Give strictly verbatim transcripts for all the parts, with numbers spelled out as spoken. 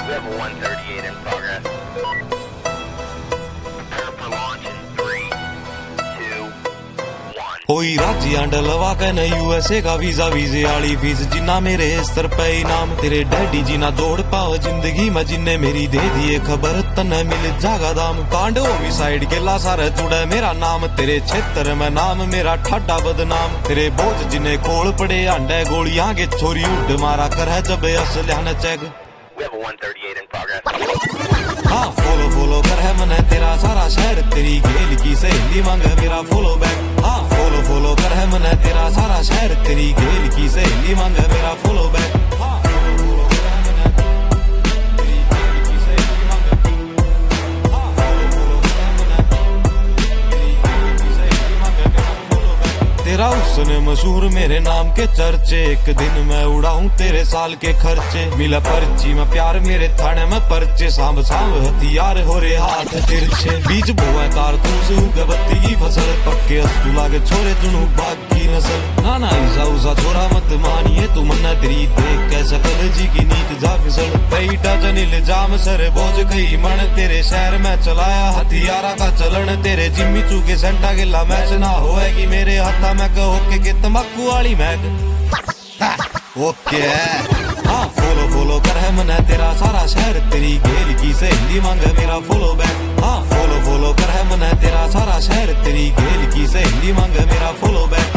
Level one thirty-eight in progress. Prepare for launch in three, two, one. होई राजी अंडलवा के न यूएसए का वीजा वीजे आली फीस जिन्ना मेरे स्तर पे इनाम तेरे डैडी जी ना जोड़ पाओ जिंदगी में जिन्ने मेरी दे दिए खबर तन्ने मिल जागा दाम कांड होगी साइड के ला सारे जुड़े मेरा नाम तेरे क्षेत्र में नाम मेरा ठाडा बदनाम तेरे बोझ जिन्हें खोल पड़े अंडे गोलियां के छोरी उड़ मारा कर है जब असलिया न check Level one thirty-eight in progress. हाँ फॉलो फॉलो कर है मन तेरा सारा शहर तेरी गेल की सहेली मांग मेरा फॉलो बैक हाँ फॉलो फॉलो कर है मन तेरा सारा शहर तेरी गेल की सहेली मांग मेरा फॉलो बैक हाँ फॉलो फॉलो कर है मन तेरी गेल की सहेली मांग हाँ फॉलो फॉलो कर है मन तेरी गेल की सहेली मांग मेरा फॉलो बैक तेरा उसने मशहूर मेरे नाम के चर्चे एक दिन मैं उड़ाऊं तेरे साल के खर्चे मिला पर्ची में प्यार मेरे थाने में पर्चे सांभ सांभ हथियार हो रे हाथ तिरछे बीच बोए कारतूस उगे बत्ती की फसल पक्के अस्तु लागे छोरे जुनू बाग की नस्ल ना ना ईसा उसा छोरा मत मानिए तू मन्ना तेरी देख कैसा कल जी की नीत जा फिसल पैटा जनिल जाम सर बोझ गई मन तेरे शहर में चलाया हथियारा का चलन तेरे जिम्मी चूके सेंटा गिला मैच ना होएगी मेरे हथा में कहो के तंबाकू वाली मैग ओके हाँ फॉलो फॉलो कर है मन तेरा सारा शहर तेरी गेल की सहेली मांग मेरा फॉलो बैक हाँ फॉलो फॉलो कर है मन तेरा सारा शहर तेरी गेल की सहेली मांग मेरा फॉलो बैक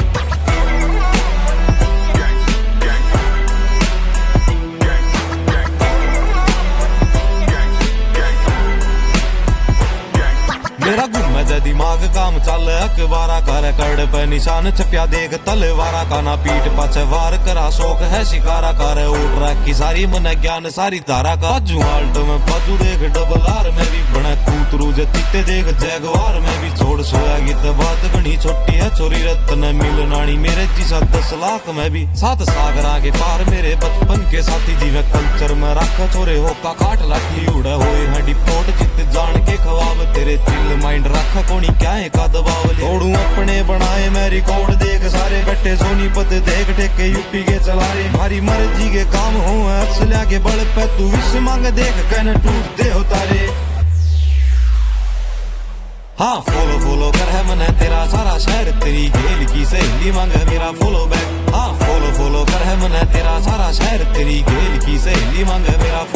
मेरा गुम है दिमाग काम चल अखबारा कर कड़ पे निशान छपिया देख तलवारा का ना पीठ पाछे वार करा शौक है शिकारा कर उठ रखी सारी मन ज्ञान सारी तारा का बाजू आल्ट में बाजू देख डबल आर में भी बने कूतरू जे तीते देख जैगवार में भी छोड़ सोया गीत बात घनी छोटी है चोरी रत्न मिलनानी मेरे जीसा दस लाख में भी सात सागरा के पार मेरे बचपन के साथी जीवे कल्चर में रखा छोरे होका काट लाठी उड़ा होए है डिपोर्ट जित जान के खवाब तेरे चिल माइंड रखा कोनी क्या है का दबाव तोड़ू अपने बनाए मैं रिकॉर्ड देख सारे बैठे सोनीपत देख ठेके यूपी के चला रे मारी मर्जी के काम हो असलिया के बल पे तू विश मांग देख कहने टूटते हो तारे हाँ फॉलो फॉलो कर है मन तेरा सारा शहर तेरी गेल की सहेली मांग मेरा फॉलो बैक हाँ फॉलो फॉलो कर है मन तेरा सारा शहर तेरी गेल की सहेली मांग मेरा